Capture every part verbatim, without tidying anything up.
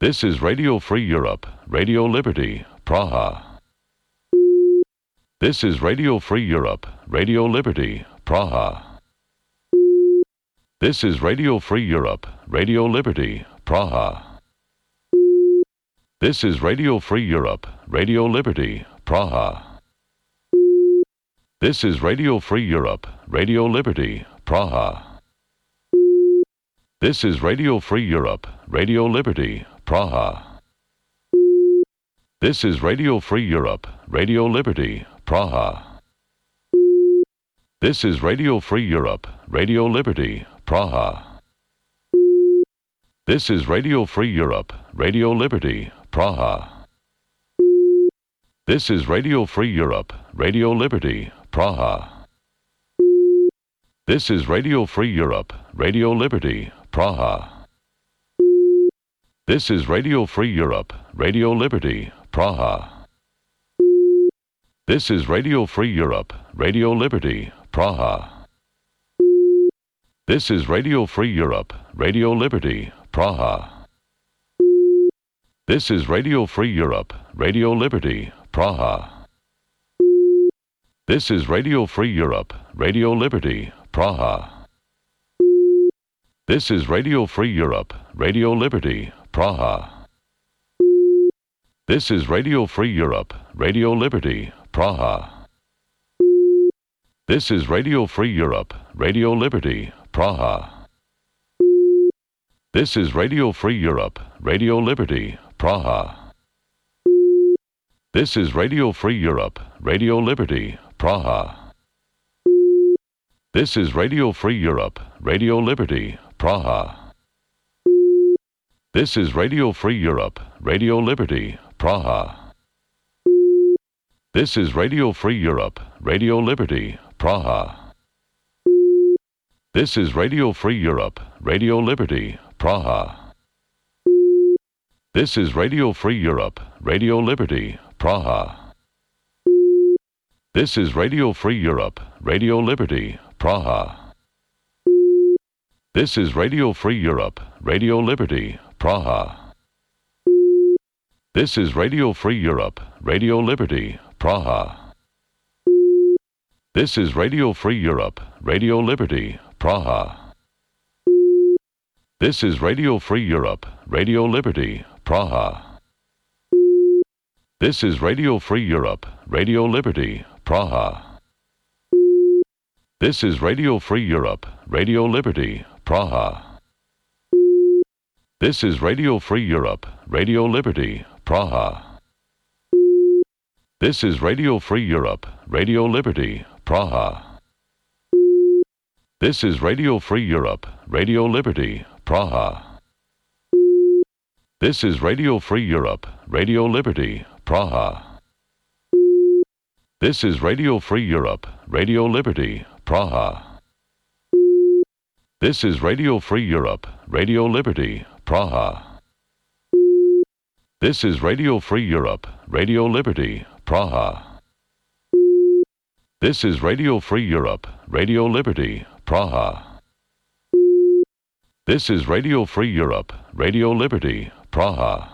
This is Radio Free Europe, Radio Liberty, Praha. This is Radio Free Europe, Radio Liberty, Praha. This is Radio Free Europe, Radio Liberty, Praha. This is Radio Free Europe, Radio Liberty, Praha. This is Radio Free Europe, Radio Liberty, Praha. This is Radio Free Europe, Radio Liberty, Praha. This is Radio Free Europe, Radio Liberty, Praha. This is Radio Free Europe, Radio Liberty, Praha. This is Radio Free Europe, Radio Liberty, Praha. This is Radio Free Europe, Radio Liberty, Praha. This is Radio Free Europe, Radio Liberty, Praha. This is Radio Free Europe, Radio Liberty, Praha. This is Radio Free Europe, Radio Liberty, Praha. This is Radio Free Europe, Radio Liberty, Praha. This is Radio Free Europe, Radio Liberty, Praha. This is Radio Free Europe, Radio Liberty, Praha. This is Radio Free Europe, Radio Liberty, Praha. This is Radio Free Europe, Radio Liberty, Praha. This is Radio Free Europe, Radio Liberty, Praha. This is Radio Free Europe, Radio Liberty, Praha. This is Radio Free Europe, Radio Liberty, Praha. This is Radio Free Europe, Radio Liberty, Praha. This is Radio Free Europe, Radio Liberty, Praha. This is Radio Free Europe, Radio Liberty, Praha. This is Radio Free Europe, Radio Liberty, Praha. This is Radio Free Europe, Radio Liberty, Praha. This is Radio Free Europe, Radio Liberty, Praha. This is Radio Free Europe, Radio Liberty, Praha. This is Radio Free Europe, Radio Liberty, Praha. This is Radio Free Europe, Radio Liberty, Praha. This is Radio Free Europe, Radio Liberty, Praha. This is Radio Free Europe, Radio Liberty, Praha. This is Radio Free Europe, Radio Liberty, Praha. This is Radio Free Europe, Radio Liberty, Praha. This is Radio Free Europe, Radio Liberty, Praha. This is Radio Free Europe, Radio Liberty, Praha. This is Radio Free Europe, Radio Liberty, Praha. This is Radio Free Europe, Radio Liberty, Praha. This is Radio Free Europe, Radio Liberty, Praha. This is Radio Free Europe, Radio Liberty, Praha. This is Radio Free Europe, Radio Liberty, Praha. This is Radio Free Europe, Radio Liberty, Praha.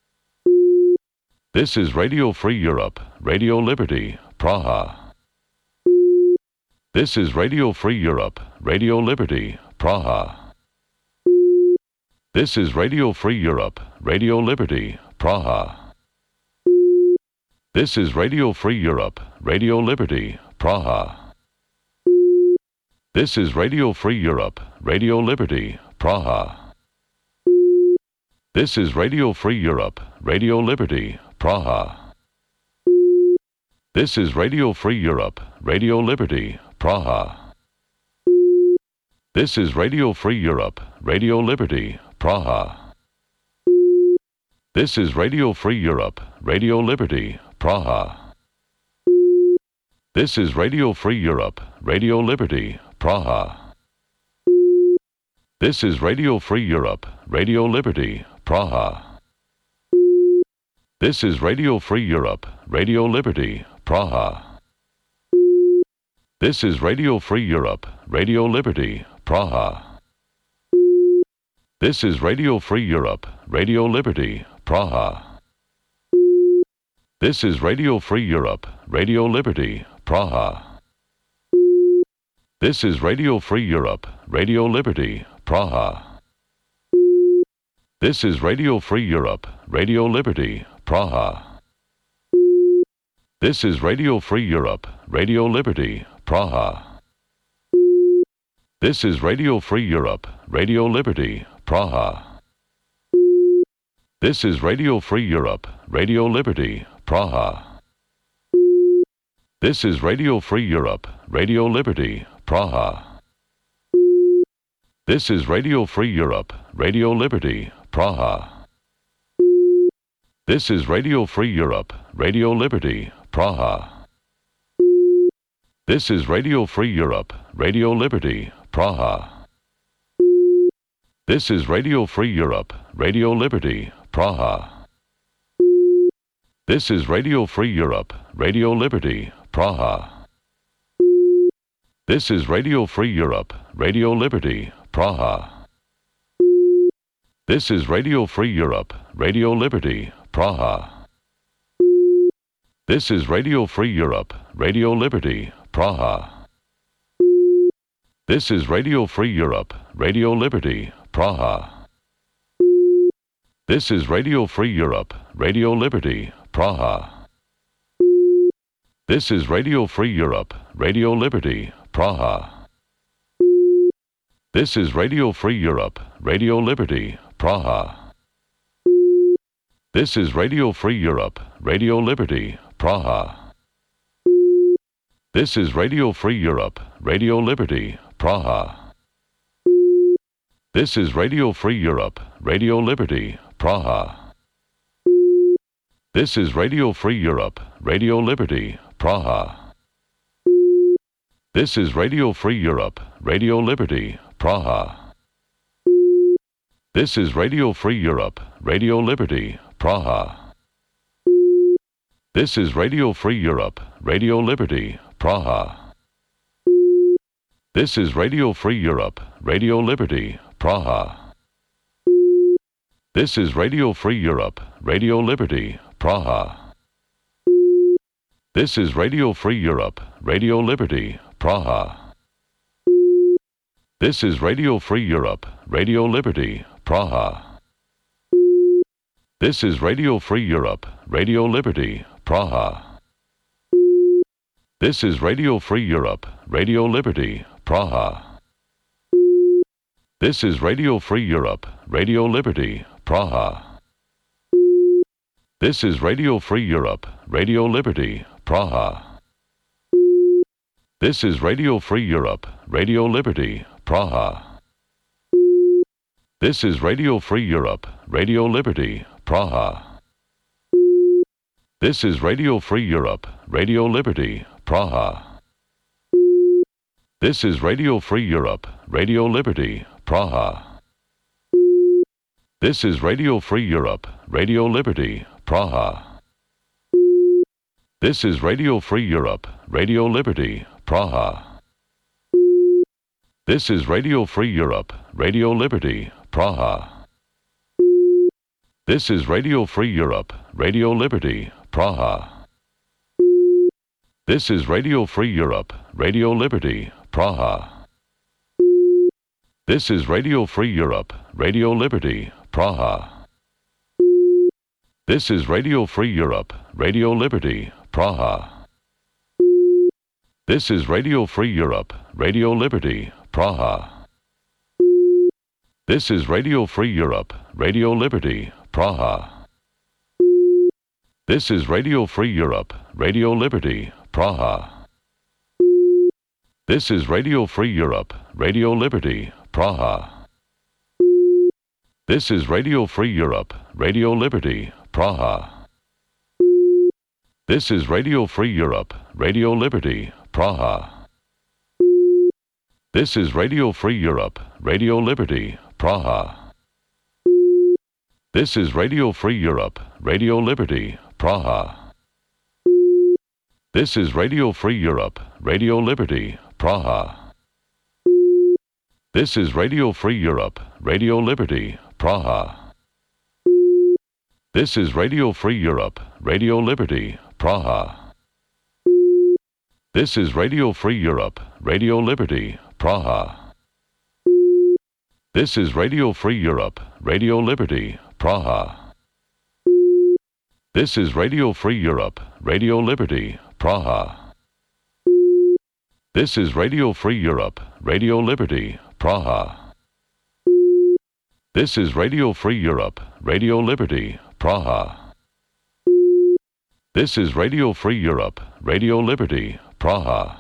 This is Radio Free Europe, Radio Liberty, Praha. This is Radio Free Europe, Radio Liberty, Praha. This is Radio Free Europe, Radio Liberty, Praha. This is Radio Free Europe, Radio Liberty, Praha. This is Radio Free Europe, Radio Liberty, Praha. This is Radio Free Europe, Radio Liberty, Praha. This is Radio Free Europe, Radio Liberty, Praha. This is Radio Free Europe, Radio Liberty, Praha. This is Radio Free Europe, Radio Liberty, Praha. This is Radio Free Europe, Radio Liberty, Praha. This is Radio Free Europe, Radio Liberty, Praha. This is Radio Free Europe, Radio Liberty, Praha. This is Radio Free Europe, Radio Liberty, Praha. This is Radio Free Europe, Radio Liberty, Praha. This is Radio Free Europe, Radio Liberty, Praha. This is Radio Free Europe, Radio Liberty, Praha. This is Radio Free Europe, Radio Liberty, Praha. This is Radio Free Europe, Radio Liberty, Praha. This is Radio Free Europe, Radio Liberty, Praha. This is Radio Free Europe, Radio Liberty, Praha. This is Radio Free Europe, Radio Liberty, Praha. This is Radio Free Europe, Radio Liberty, Praha. This is Radio Free Europe, Radio Liberty, Praha. This is Radio Free Europe, Radio Liberty, Praha. This is Radio Free Europe, Radio Liberty, Praha. This is Radio Free Europe, Radio Liberty, Praha. This is Radio Free Europe, Radio Liberty, Praha. This is Radio Free Europe, Radio Liberty, Praha. This is Radio Free Europe, Radio Liberty, Praha. This is Radio Free Europe, Radio Liberty, Praha. This is Radio Free Europe, Radio Liberty, Praha. This is Radio Free Europe, Radio Liberty, Praha. This is Radio Free Europe, Radio Liberty, Praha. This is Radio Free Europe, Radio Liberty, Praha. This is Radio Free Europe, Radio Liberty, Praha. This is Radio Free Europe, Radio Liberty, Praha. This is Radio Free Europe, Radio Liberty, Praha. This is Radio Free Europe, Radio Liberty, Praha. This is Radio Free Europe, Radio Liberty, Praha. This is Radio Free Europe, Radio Liberty, Praha. This is Radio Free Europe, Radio Liberty, Praha. This is Radio Free Europe, Radio Liberty, Praha. This is Radio Free Europe, Radio Liberty, Praha. This is Radio Free Europe, Radio Liberty, Praha. This is Radio Free Europe, Radio Liberty, Praha. This is Radio Free Europe, Radio Liberty, Praha. This is Radio Free Europe, Radio Liberty, Praha. This is Radio Free Europe, Radio Liberty, Praha. This is Radio Free Europe, Radio Liberty, Praha. This is Radio Free Europe, Radio Liberty, Praha. This is Radio Free Europe, Radio Liberty, Praha. This is Radio Free Europe, Radio Liberty, Praha. This is Radio Free Europe, Radio Liberty, Praha. This is Radio Free Europe, Radio Liberty, Praha. This is Radio Free Europe, Radio Liberty, Praha. This is Radio Free Europe, Radio Liberty, Praha. This is Radio Free Europe, Radio Liberty, Praha. This is Radio Free Europe, Radio Liberty, Praha. This is Radio Free Europe, Radio Liberty, Praha. This is Radio Free Europe, Radio Liberty, Praha. This is Radio Free Europe, Radio Liberty, Praha. This is Radio Free Europe, Radio Liberty, Praha. This is Radio Free Europe, Radio Liberty, Praha. This is Radio Free Europe, Radio Liberty, Praha. This is Radio Free Europe, Radio Liberty, Praha. This is Radio Free Europe, Radio Liberty, Praha. This is Radio Free Europe, Radio Liberty, Praha. This is Radio Free Europe, Radio Liberty, Praha. This is Radio Free Europe, Radio Liberty, Praha. This is Radio Free Europe, Radio Liberty, Praha. This is Radio Free Europe, Radio Liberty, Praha. This is Radio Free Europe, Radio Liberty, Praha. This is Radio Free Europe, Radio Liberty, Praha. This is Radio Free Europe, Radio Liberty, Praha. This is Radio Free Europe, Radio Liberty, Praha. This is Radio Free Europe, Radio Liberty, Praha.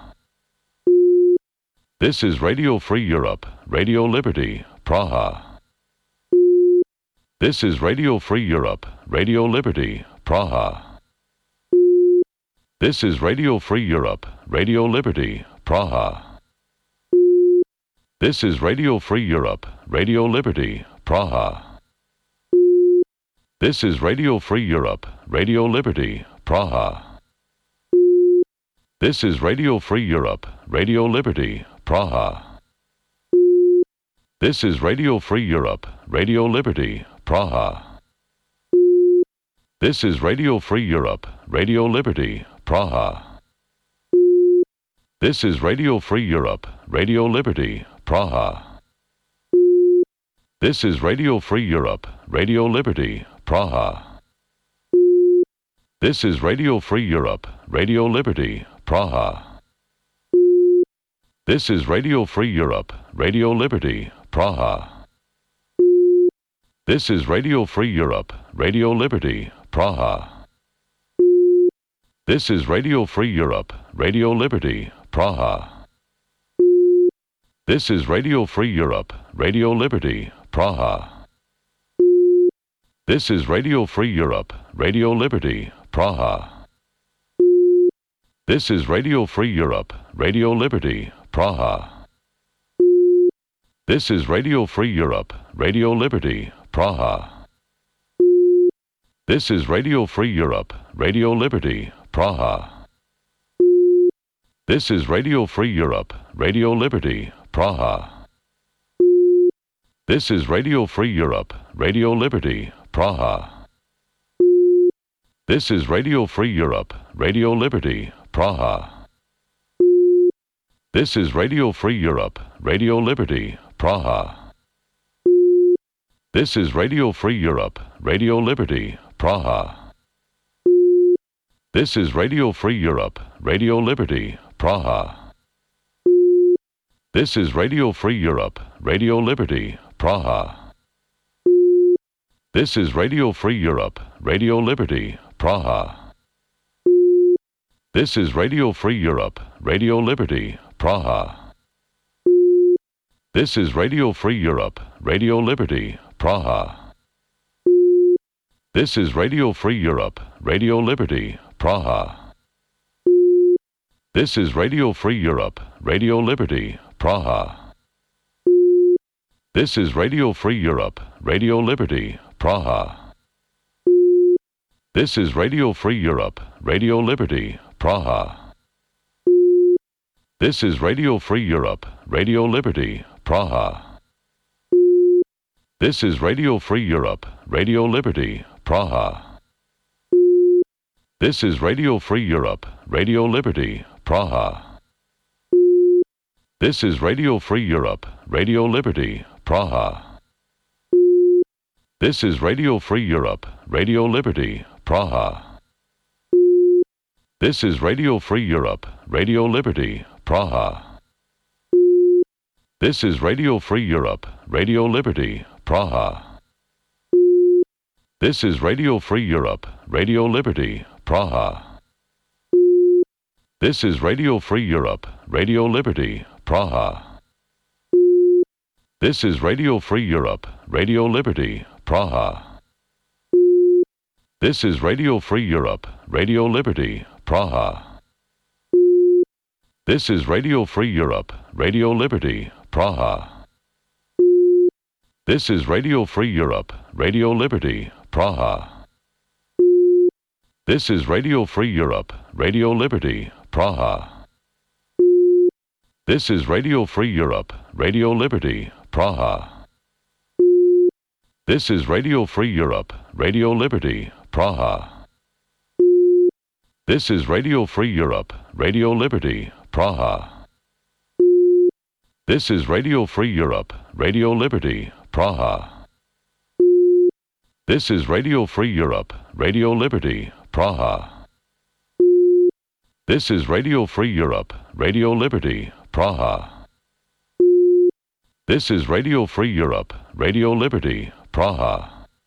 This is Radio Free Europe, Radio Liberty, Praha. This is Radio Free Europe, Radio Liberty, Praha. This is Radio Free Europe, Radio Liberty, Praha. This is Radio Free Europe, Radio Liberty, Praha. This is Radio Free Europe, Radio Liberty, Praha. This is Radio Free Europe, Radio Liberty, Praha. This is Radio Free Europe, Radio Liberty, Praha. This is Radio Free Europe, Radio Liberty, Praha. This is Radio Free Europe, Radio Liberty, Praha. This is Radio Free Europe, Radio Liberty, Praha. This is Radio Free Europe, Radio Liberty, Praha. This is Radio Free Europe, Radio Liberty, Praha. This is Radio Free Europe, Radio Liberty, Praha. This is Radio Free Europe, Radio Liberty, Praha. This is Radio Free Europe, Radio Liberty, Praha. This is Radio Free Europe, Radio Liberty, Praha. This is Radio Free Europe, Radio Liberty, Praha. This is Radio Free Europe, Radio Liberty, Praha. This is Radio Free Europe, Radio Liberty, Praha. This is Radio Free Europe, Radio Liberty, Praha. This is Radio Free Europe, Radio Liberty, Praha. This is Radio Free Europe, Radio Liberty, Praha. This is Radio Free Europe, Radio Liberty, Praha. This is Radio Free Europe, Radio Liberty, Praha. This is Radio Free Europe, Radio Liberty, Praha. This is Radio Free Europe, Radio Liberty, Praha. This is Radio Free Europe, Radio Liberty, Praha. This is Radio Free Europe, Radio Liberty, Praha. This is Radio Free Europe, Radio Liberty, Praha. This is Radio Free Europe, Radio Liberty, Praha. This is Radio Free Europe, Radio Liberty, Praha. This is Radio Free Europe, Radio Liberty, Praha. This is Radio Free Europe, Radio Liberty, Praha. This is Radio Free Europe, Radio Liberty, Praha. This is Radio Free Europe, Radio Liberty, Praha. This is Radio Free Europe, Radio Liberty, Praha. This is Radio Free Europe, Radio Liberty, Praha. This is Radio Free Europe, Radio Liberty, Praha. This is Radio Free Europe, Radio Liberty, Praha. This is Radio Free Europe, Radio Liberty, Praha. This is Radio Free Europe, Radio Liberty, Praha. This is Radio Free Europe, Radio Liberty, Praha. This is Radio Free Europe, Radio Liberty, Praha. This is Radio Free Europe, Radio Liberty, Praha. This is Radio Free Europe, Radio Liberty, Praha. This is Radio Free Europe, Radio Liberty, Praha. This is Radio Free Europe, Radio Liberty, Praha. This is Radio Free Europe, Radio Liberty, Praha. This is Radio Free Europe, Radio Liberty, Praha. This is Radio Free Europe, Radio Liberty, Praha. This is Radio Free Europe, Radio Liberty, Praha. This is Radio Free Europe, Radio Liberty, Praha. This is Radio Free Europe, Radio Liberty, Praha. This is Radio Free Europe, Radio Liberty, Praha.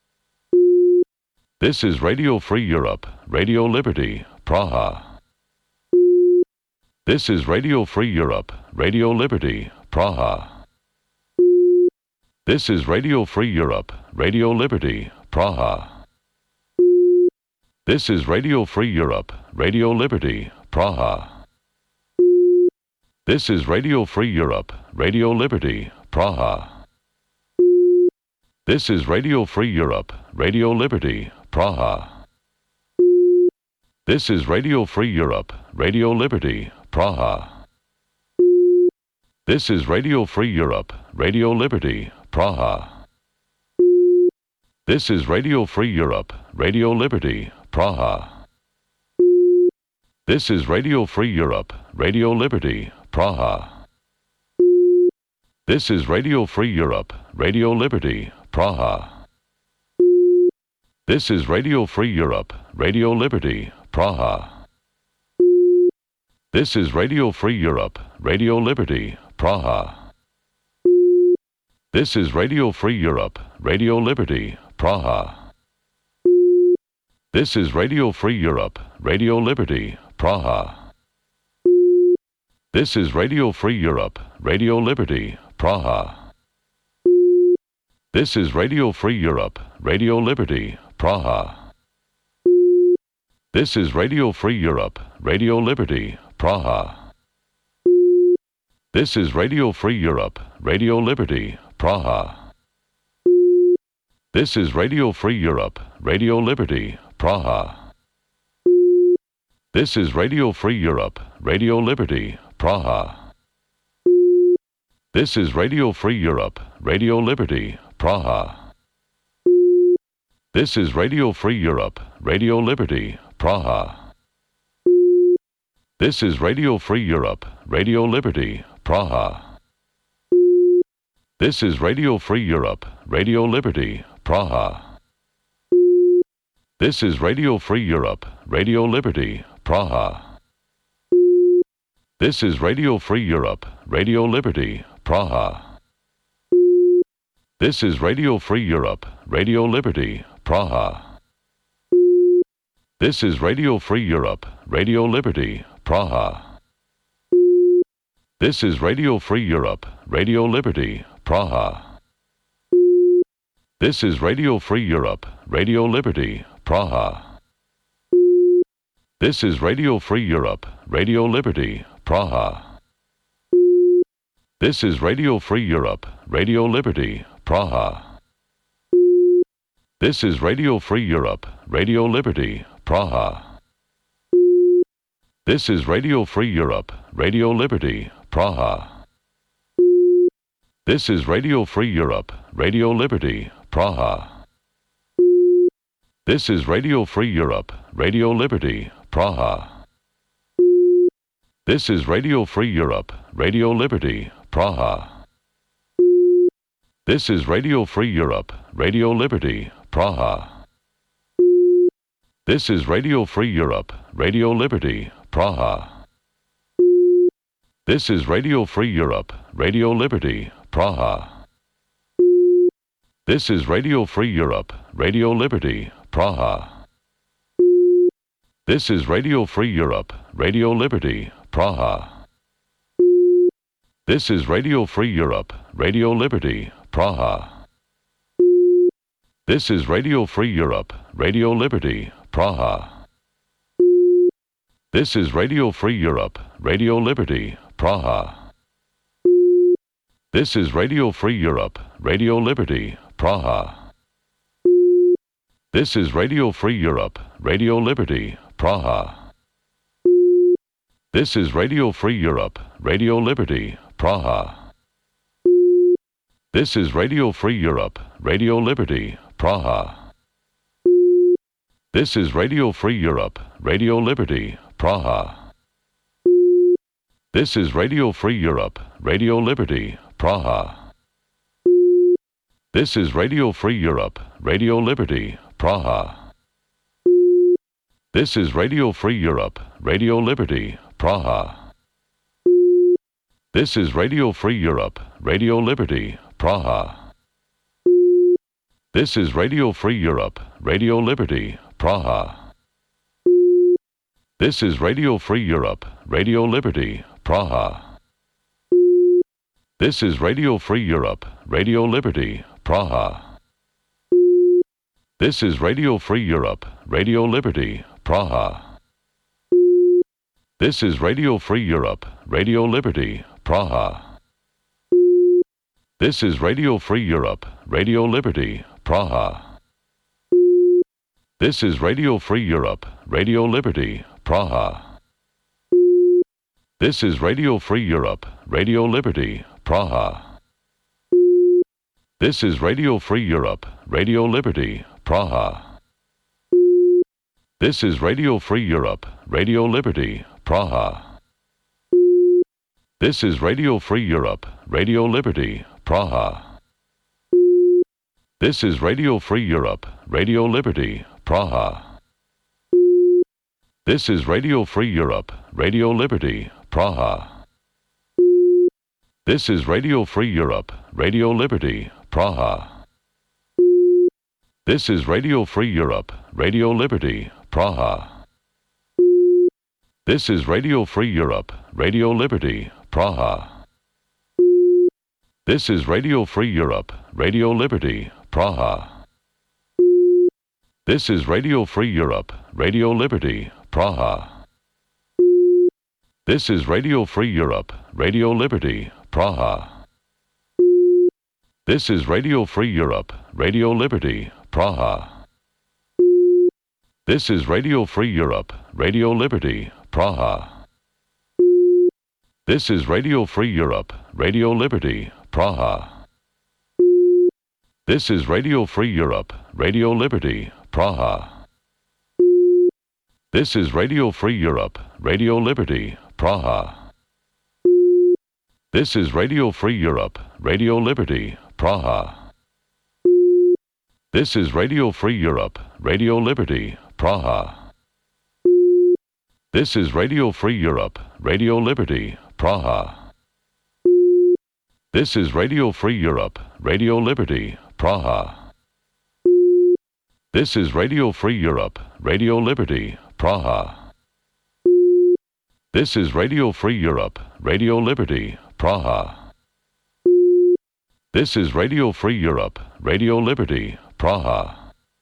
This is Radio Free Europe, Radio Liberty, Praha. This is Radio Free Europe, Radio Liberty, Praha. This is Radio Free Europe, Radio Liberty, Praha. This is Radio Free Europe, Radio Liberty, Praha. This is Radio Free Europe, Radio Liberty, Praha. This is Radio Free Europe, Radio Liberty, Praha. This is Radio Free Europe, Radio Liberty, Praha. This is Radio Free Europe, Radio Liberty, Praha. This is Radio Free Europe, Radio Liberty, Praha. This is Radio Free Europe, Radio Liberty, Praha. This is Radio Free Europe, Radio Liberty, Praha. This is Radio Free Europe, Radio Liberty, Praha. This is Radio Free Europe, Radio Liberty, Praha. This is Radio Free Europe, Radio Liberty, Praha. This is Radio Free Europe, Radio Liberty, Praha. This is Radio Free Europe, Radio Liberty, Praha. This is Radio Free Europe, Radio Liberty, Praha. This is Radio Free Europe, Radio Liberty, Praha. This is Radio Free Europe, Radio Liberty, Praha. This is Radio Free Europe, Radio Liberty, Praha. This is Radio Free Europe, Radio Liberty, Praha. This is Radio Free Europe, Radio Liberty, Praha. This is Radio Free Europe, Radio Liberty, Praha. This is Radio Free Europe, Radio Liberty, Praha. This is Radio Free Europe, Radio Liberty, Praha. This is Radio Free Europe, Radio Liberty, Praha. This is Radio Free Europe, Radio Liberty, Praha. This is Radio Free Europe, Radio Liberty, Praha. This is Radio Free Europe, Radio Liberty, Praha. This is Radio Free Europe, Radio Liberty, Praha. This is Radio Free Europe, Radio Liberty, Praha. This is Radio Free Europe, Radio Liberty, Praha. This is Radio Free Europe, Radio Liberty, Praha. This is Radio Free Europe, Radio Liberty, Praha. This is Radio Free Europe, Radio Liberty, Praha. This is Radio Free Europe, Radio Liberty, Praha. This is Radio Free Europe, Radio Liberty, Praha. This is Radio Free Europe, Radio Liberty, Praha. This is Radio Free Europe, Radio Liberty, Praha. This is Radio Free Europe, Radio Liberty, Praha. This is Radio Free Europe, Radio Liberty, Praha. This is Radio Free Europe, Radio Liberty, Praha. This is Radio Free Europe, Radio Liberty, Praha. This is Radio Free Europe, Radio Liberty, Praha. This is Radio Free Europe, Radio Liberty, Praha. This is Radio Free Europe, Radio Liberty, Praha. This is Radio Free Europe, Radio Liberty, Praha. This is Radio Free Europe, Radio Liberty, Praha. This is Radio Free Europe, Radio Liberty, Praha. This is Radio Free Europe, Radio Liberty, Praha. This is Radio Free Europe, Radio Liberty, Praha. This is Radio Free Europe, Radio Liberty, Praha. This is Radio Free Europe, Radio Liberty, Praha. This is Radio Free Europe, Radio Liberty, Praha. This is Radio Free Europe, Radio Liberty, Praha. This is Radio Free Europe, Radio Liberty, Praha. This is Radio Free Europe, Radio Liberty, Praha. This is Radio Free Europe, Radio Liberty, Praha. This is Radio Free Europe, Radio Liberty, Praha. This is Radio Free Europe, Radio Liberty, Praha. This is Radio Free Europe, Radio Liberty, Praha. This is Radio Free Europe, Radio Liberty, Praha. This is Radio Free Europe, Radio Liberty, Praha. This is Radio Free Europe, Radio Liberty, Praha. This is Radio Free Europe, Radio Liberty, Praha. This is Radio Free Europe, Radio Liberty, Praha. This is Radio Free Europe, Radio Liberty, Praha. This is Radio Free Europe, Radio Liberty, Praha. This is Radio Free Europe, Radio Liberty, Praha. This is Radio Free Europe, Radio Liberty, Praha. This is Radio Free Europe, Radio Liberty, Praha. This is Radio Free Europe, Radio Liberty, Praha. This is Radio Free Europe, Radio Liberty, Praha. This is Radio Free Europe, Radio Liberty, Praha. This is Radio Free Europe, Radio Liberty, Praha. This is Radio Free Europe, Radio Liberty, Praha. This is Radio Free Europe, Radio Liberty, Praha. This is Radio Free Europe, Radio Liberty, Praha. This is Radio Free Europe, Radio Liberty, Praha. This is Radio Free Europe, Radio Liberty, Praha. This is Radio Free Europe, Radio Liberty, Praha. This is Radio Free Europe, Radio Liberty, Praha. This is Radio Free Europe, Radio Liberty, Praha. This is Radio Free Europe, Radio Liberty, Praha. This is Radio Free Europe, Radio Liberty, Praha. This is Radio Free Europe, Radio Liberty, Praha.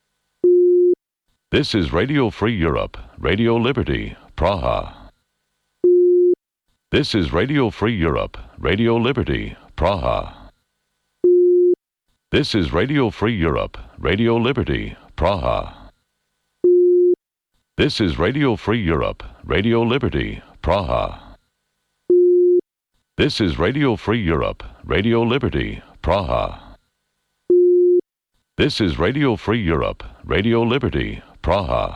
This is Radio Free Europe, Radio Liberty, Praha. This is Radio Free Europe, Radio Liberty, Praha. This is Radio Free Europe, Radio Liberty, Praha. This is Radio Free Europe, Radio Liberty, Praha. This is Radio Free Europe, Radio Liberty, Praha. This is Radio Free Europe, Radio Liberty, Praha.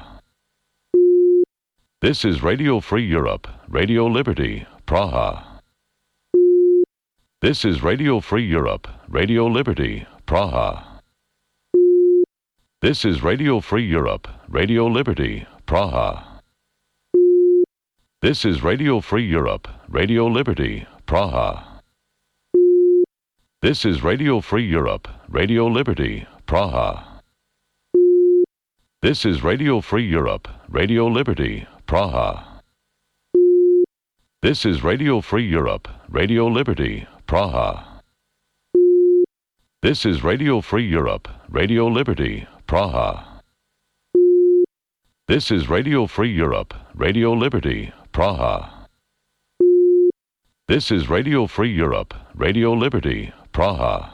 This is Radio Free Europe, Radio Liberty, Praha. This is Radio Free Europe, Radio Liberty, Praha. This is Radio Free Europe, Radio Liberty, Praha. This is Radio Free Europe, Radio Liberty, Praha. This is Radio Free Europe, Radio Liberty, Praha. This is Radio Free Europe, Radio Liberty, Praha. This is Radio Free Europe, Radio Liberty, Praha. This is Radio Free Europe, Radio Liberty, Praha. This is Radio Free Europe, Radio Liberty, Praha. This is Radio Free Europe, Radio Liberty, Praha.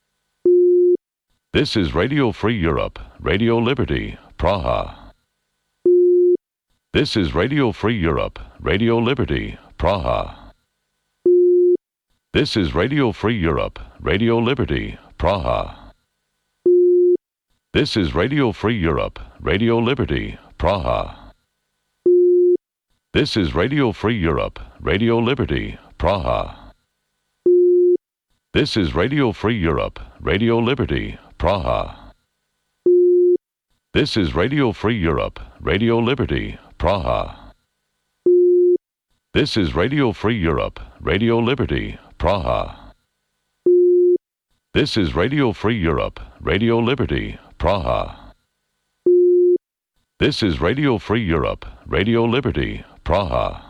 This is Radio Free Europe, Radio Liberty, Praha. This is Radio Free Europe, Radio Liberty, Praha. This is Radio Free Europe, Radio Liberty, Praha. This is Radio Free Europe, Radio Liberty, Praha. This is Radio Free Europe, Radio Liberty, Praha. This is Radio Free Europe, Radio Liberty, Praha. This is Radio Free Europe, Radio Liberty, Praha. This is Radio Free Europe, Radio Liberty, Praha. This is Radio Free Europe, Radio Liberty, Praha. This is Radio Free Europe, Radio Liberty, Praha.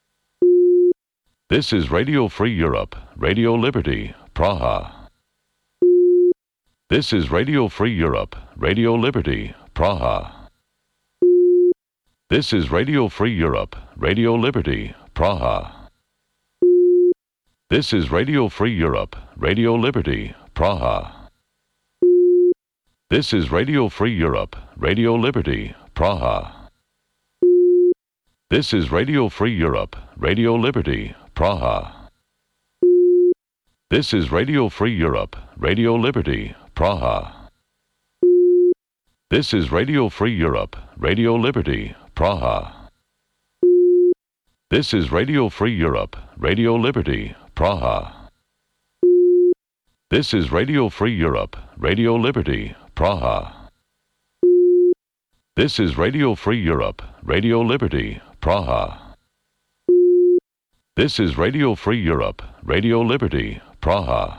This is Radio Free Europe, Radio Liberty, Praha. This is Radio Free Europe, Radio Liberty, Praha. This is Radio Free Europe, Radio Liberty, Praha. This is Radio Free Europe, Radio Liberty, Praha. This is Radio Free Europe, Radio Liberty, Praha. This is Radio Free Europe, Radio Liberty, Praha. This is Radio Free Europe, Radio Liberty, Praha. This is Radio Free Europe, Radio Liberty, Praha. This is Radio Free Europe, Radio Liberty, Praha. This is Radio Free Europe, Radio Liberty, Praha. This is Radio Free Europe, Radio Liberty, Praha. This is Radio Free Europe, Radio Liberty, Praha.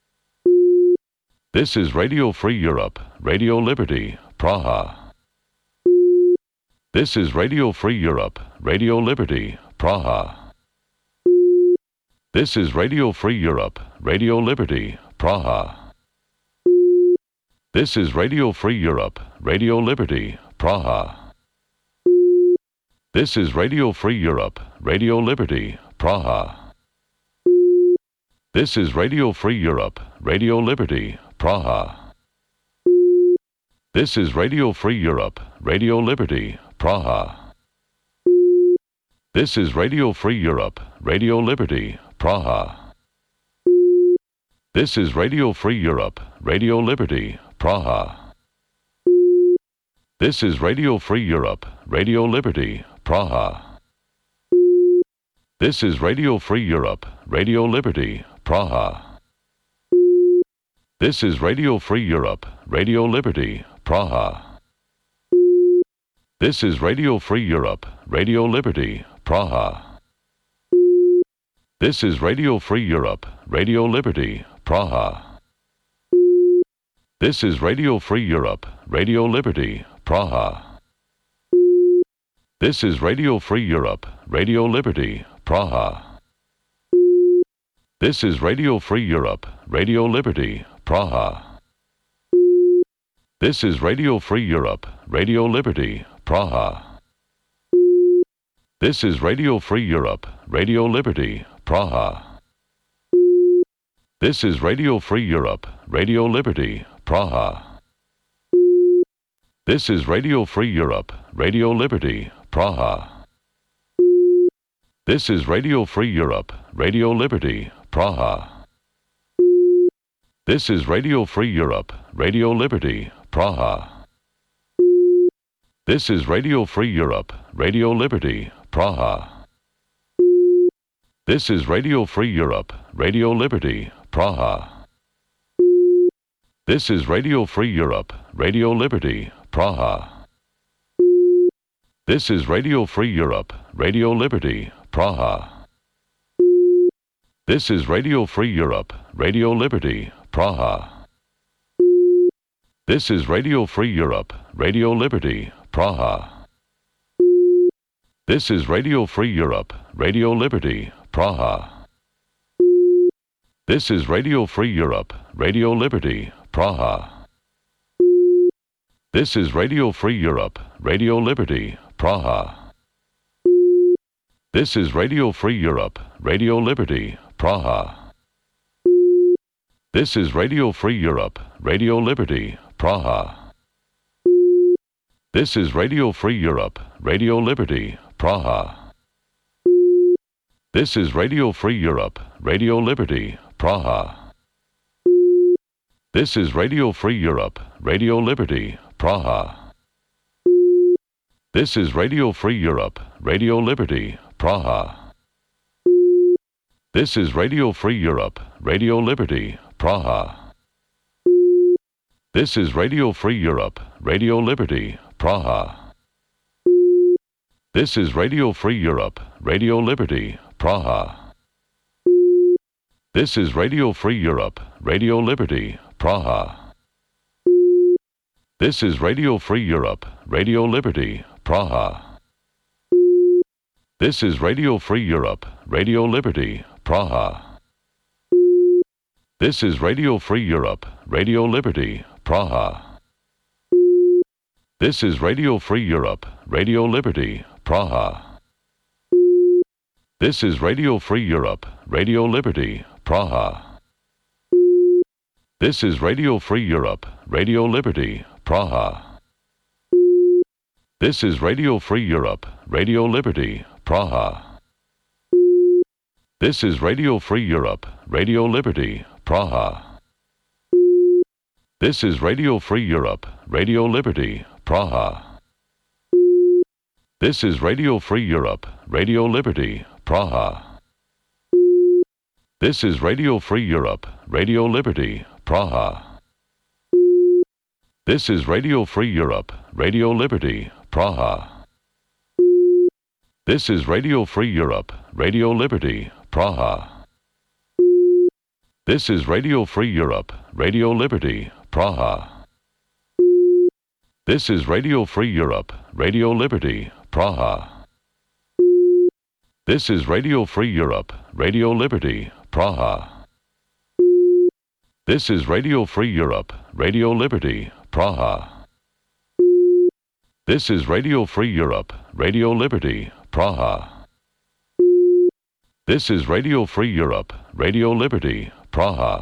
This is Radio Free Europe, Radio Liberty, Praha. This is Radio Free Europe, Radio Liberty, Praha. This is Radio Free Europe, Radio Liberty, Praha. This is Radio Free Europe, Radio Liberty, Praha. This is Radio Free Europe, Radio Liberty, Praha. This is Radio Free Europe, Radio Liberty, Praha. This is Radio Free Europe, Radio Liberty, Praha. This is Radio Free Europe, Radio Liberty, Praha. This is Radio Free Europe, Radio Liberty, Praha. This is Radio Free Europe, Radio Liberty, Praha. This is Radio Free Europe, Radio Liberty, Praha. This is Radio Free Europe, Radio Liberty, Praha. This is Radio Free Europe, Radio Liberty, Praha. This is Radio Free Europe, Radio Liberty, Praha. This is Radio Free Europe, Radio Liberty, Praha. This is Radio Free Europe, Radio Liberty, Praha. This is Radio Free Europe, Radio Liberty, Praha. This is Radio Free Europe, Radio Liberty, Praha. This is Radio Free Europe, Radio Liberty, Praha. This is Radio Free Europe, Radio Liberty, Praha. This is Radio Free Europe, Radio Liberty, Praha. This is Radio Free Europe, Radio Liberty, Praha. This is Radio Free Europe, Radio Liberty, Praha. This is Radio Free Europe, Radio Liberty, Praha. This is Radio Free Europe, Radio Liberty, Praha. This is Radio Free Europe, Radio Liberty, Praha. This is Radio Free Europe, Radio Liberty, Praha. This is Radio Free Europe, Radio Liberty, Praha. This is Radio Free Europe, Radio Liberty, Praha. This is Radio Free Europe, Radio Liberty, Praha. This is Radio Free Europe, Radio Liberty, Praha. This is Radio Free Europe, Radio Liberty, Praha. This is Radio Free Europe, Radio Liberty, Praha. This is Radio Free Europe, Radio Liberty, Praha. This is Radio Free Europe, Radio Liberty, Praha. This is Radio Free Europe, Radio Liberty, Praha. This is Radio Free Europe, Radio Liberty, Praha. This is Radio Free Europe, Radio Liberty, Praha. This is Radio Free Europe, Radio Liberty, Praha. This is Radio Free Europe, Radio Liberty, Praha. This is Radio Free Europe, Radio Liberty, Praha. This is Radio Free Europe, Radio Liberty, Praha. This is Radio Free Europe, Radio Liberty, Praha. This is Radio Free Europe, Radio Liberty, Praha. This is Radio Free Europe, Radio Liberty, Praha. This is Radio Free Europe, Radio Liberty, Praha. This is Radio Free Europe, Radio Liberty, Praha. This is Radio Free Europe, Radio Liberty, Praha. This is Radio Free Europe, Radio Liberty, Praha. This is Radio Free Europe, Radio Liberty, Praha. This is Radio Free Europe, Radio Liberty, Praha. This is Radio Free Europe, Radio Liberty, Praha. This is Radio Free Europe, Radio Liberty, Praha. This is Radio Free Europe, Radio Liberty, Praha. This is Radio Free Europe, Radio Liberty, Praha. This is Radio Free Europe, Radio Liberty, Praha. This is Radio Free Europe, Radio Liberty, Praha. This is Radio Free Europe, Radio Liberty, Praha. This is Radio Free Europe, Radio Liberty, Praha. This is Radio Free Europe, Radio Liberty, Praha. This is Radio Free Europe, Radio Liberty, Praha.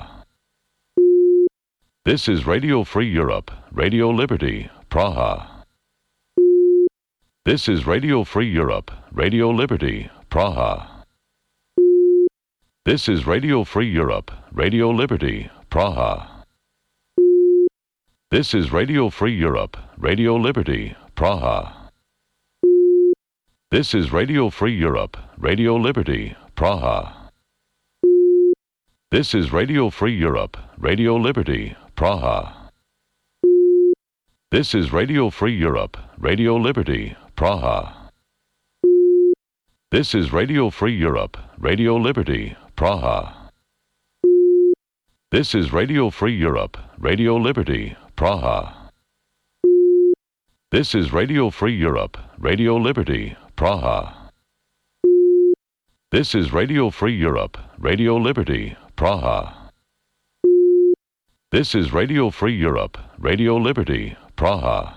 This is Radio Free Europe, Radio Liberty, Praha. This is Radio Free Europe, Radio Liberty, Praha. This is Radio Free Europe, Radio Liberty, Praha. This is Radio Free Europe, Radio Liberty, Praha. This is Radio Free Europe, Radio Liberty, Praha. This is Radio Free Europe, Radio Liberty, Praha. This is Radio Free Europe, Radio Liberty, Praha. This is Radio Free Europe, Radio Liberty, Praha. This is Radio Free Europe, Radio Liberty, Praha. This is Radio Free Europe, Radio Liberty, Praha. This is Radio Free Europe, Radio Liberty, Praha. This is Radio Free Europe, Radio Liberty, Praha.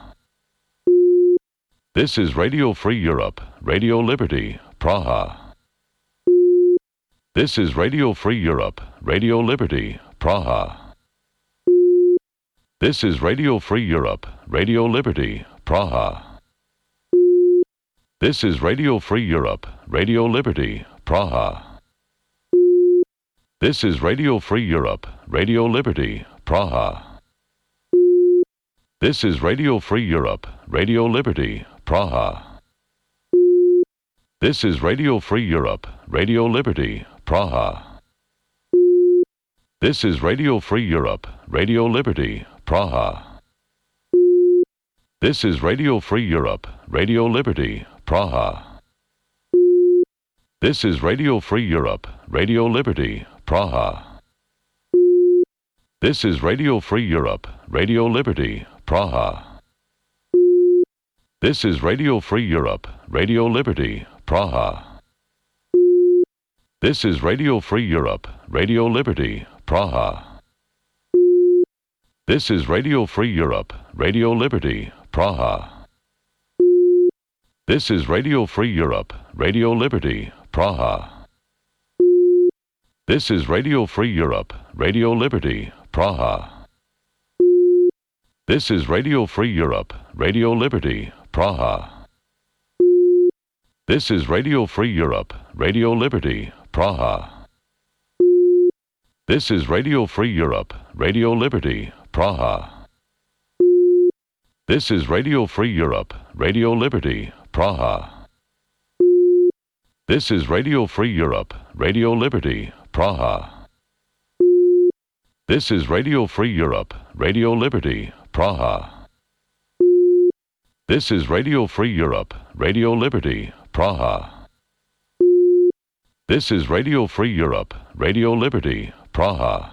This is Radio Free Europe, Radio Liberty, Praha. This is Radio Free Europe, Radio Liberty, Praha. This is Radio Free Europe, Radio Liberty, Praha. This is Radio Free Europe, Radio Liberty, Praha. This is Radio Free Europe, Radio Liberty, Praha. This is Radio Free Europe, Radio Liberty, Praha. This is Radio Free Europe, Radio Liberty, Praha. This is Radio Free Europe, Radio Liberty, Praha. This is Radio Free Europe, Radio Liberty, Praha. This is Radio Free Europe, Radio Liberty, Praha. This is Radio Free Europe, Radio Liberty, Praha. This is Radio Free Europe, Radio Liberty, Praha. This is Radio Free Europe, Radio Liberty, Praha. This is Radio Free Europe, Radio Liberty, Praha. This is Radio Free Europe, Radio Liberty, Praha. This is Radio Free Europe, Radio Liberty, Praha. This is Radio Free Europe, Radio Liberty, Praha. This is Radio Free Europe, Radio Liberty, Praha. This is Radio Free Europe, Radio Liberty, Praha. This is Radio Free Europe, Radio Liberty, Praha. This is Radio Free Europe, Radio Liberty, Praha. This is Radio Free Europe, Radio Liberty, Praha. This is Radio Free Europe, Radio Liberty, Praha. This is Radio Free Europe, Radio Liberty, Praha.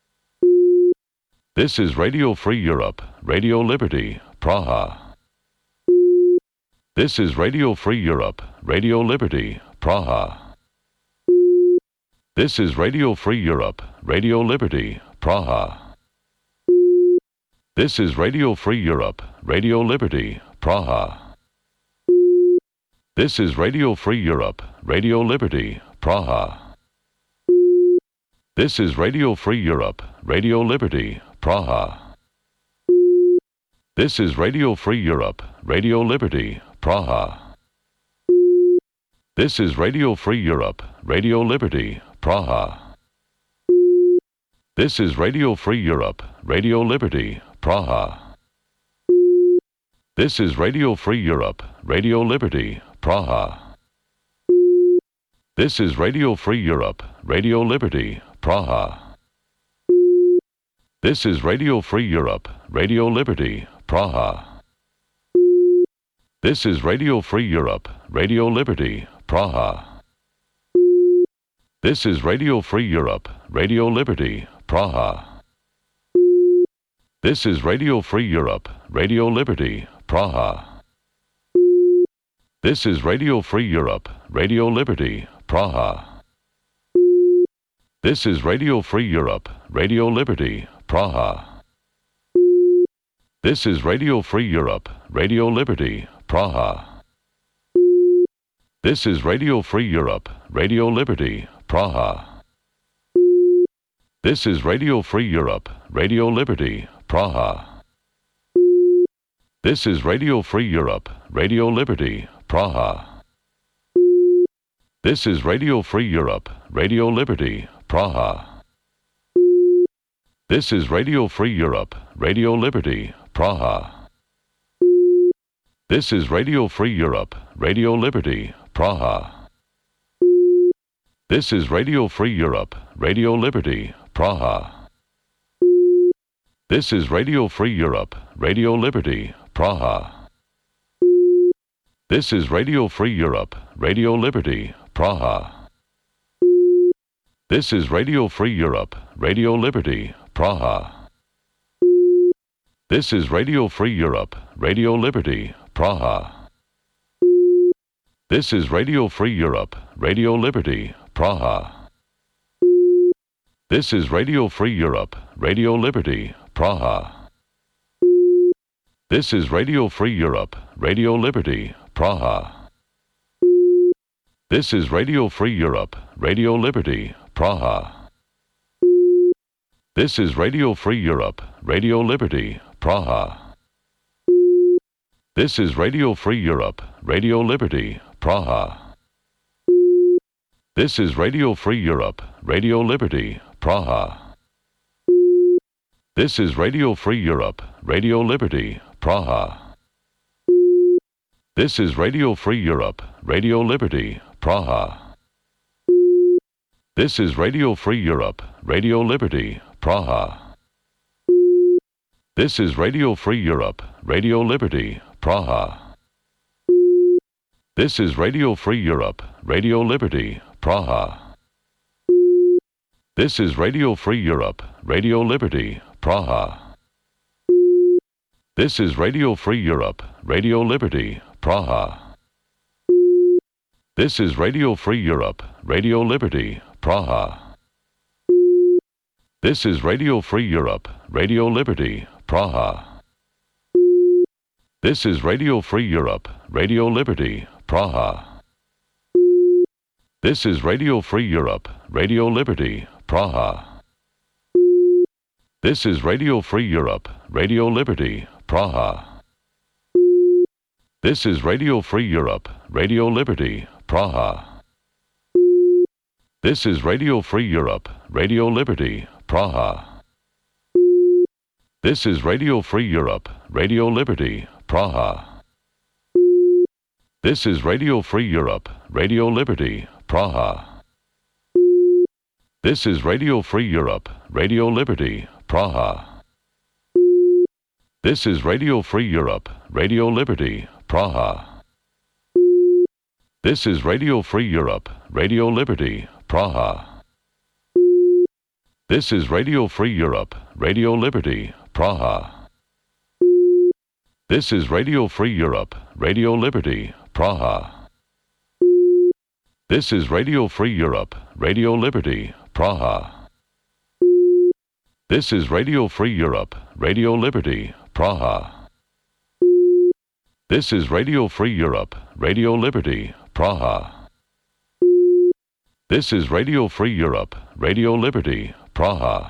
This is Radio Free Europe, Radio Liberty, Praha. This is Radio Free Europe, Radio Liberty, Praha. This is Radio Free Europe, Radio Liberty, Praha. This is Radio Free Europe, Radio Liberty, Praha. This is Radio Free Europe, Radio Liberty, Praha. This is Radio Free Europe, Radio Liberty, Praha. This is Radio Free Europe, Radio Liberty, Praha. This is Radio Free Europe, Radio Liberty, Praha. This is Radio Free Europe, Radio Liberty, Praha. This is Radio Free Europe, Radio Liberty, Praha. This is Radio Free Europe, Radio Liberty, Praha. This is Radio Free Europe, Radio Liberty, Praha. This is Radio Free Europe, Radio Liberty, Praha. This is Radio Free Europe, Radio Liberty, Praha. This is Radio Free Europe, Radio Liberty, Praha. This is Radio Free Europe, Radio Liberty, Praha. This is Radio Free Europe, Radio Liberty, Praha. This is Radio Free Europe, Radio Liberty, Praha. This is Radio Free Europe, Radio Liberty, Praha. This is Radio Free Europe, Radio Liberty, Praha. This is Radio Free Europe, Radio Liberty, Praha. This is Radio Free Europe, Radio Liberty, Praha. This is Radio Free Europe, Radio Liberty, Praha. This is Radio Free Europe, Radio Liberty, Praha. This is Radio Free Europe, Radio Liberty, Praha. This is Radio Free Europe, Radio Liberty, Praha. This is Radio Free Europe, Radio Liberty, Praha. This is Radio Free Europe, Radio Liberty, Praha. This is Radio Free Europe, Radio Liberty, Praha. This is Radio Free Europe, Radio Liberty, Praha. This is Radio Free Europe, Radio Liberty, Praha. This is Radio Free Europe, Radio Liberty, Praha. This is Radio Free Europe, Radio Liberty, Praha. This is Radio Free Europe, Radio Liberty, Praha. This is Radio Free Europe, Radio Liberty, Praha. This is Radio Free Europe, Radio Liberty, Praha. This is Radio Free Europe, Radio Liberty, Praha. This is Radio Free Europe, Radio Liberty, Praha. This is Radio Free Europe, Radio Liberty, Praha. This is Radio Free Europe, Radio Liberty, Praha. This is Radio Free Europe, Radio Liberty, Praha. This is Radio Free Europe, Radio Liberty, Praha. This is Radio Free Europe, Radio Liberty, Praha. This is Radio Free Europe, Radio Liberty, Praha. This is Radio Free Europe, Radio Liberty, Praha. This is Radio Free Europe, Radio Liberty, Praha. This is Radio Free Europe, Radio Liberty, Praha. This is Radio Free Europe, Radio Liberty, Praha. This is Radio Free Europe, Radio Liberty, Praha. This is Radio Free Europe, Radio Liberty, Praha. This is Radio Free Europe, Radio Liberty, Praha. This is Radio Free Europe, Radio Liberty, Praha. This is Radio Free Europe, Radio Liberty, Praha. This is Radio Free Europe, Radio Liberty, Praha. This is Radio Free Europe, Radio Liberty, Praha. This is Radio Free Europe, Radio Liberty, Praha. This is Radio Free Europe, Radio Liberty, Praha. This is Radio Free Europe, Radio Liberty, Praha. This is Radio Free Europe, Radio Liberty, Praha. This is Radio Free Europe, Radio Liberty, Praha. This is Radio Free Europe, Radio Liberty, Praha.